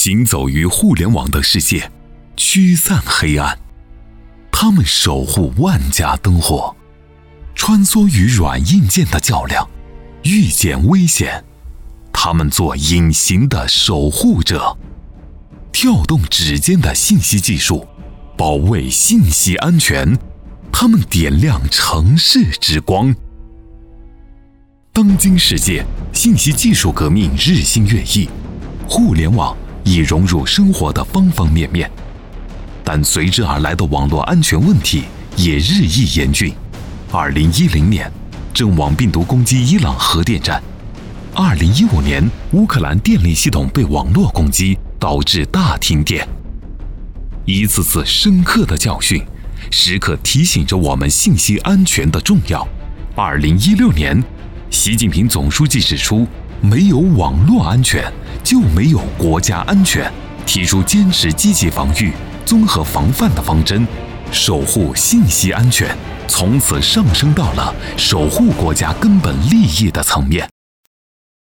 行走于互联网的世界，驱散黑暗。他们守护万家灯火，穿梭于软硬件的较量，预见危险。他们做隐形的守护者，跳动指尖的信息技术，保卫信息安全。他们点亮城市之光。当今世界，信息技术革命日新月异，互联网已融入生活的方方面面，但随之而来的网络安全问题也日益严峻。2010年，真网病毒攻击伊朗核电站；2015年，乌克兰电力系统被网络攻击，导致大停电。一次次深刻的教训，时刻提醒着我们信息安全的重要。2016年，习近平总书记指出，没有网络安全，就没有国家安全，提出坚持积极防御、综合防范的方针，守护信息安全，从此上升到了守护国家根本利益的层面。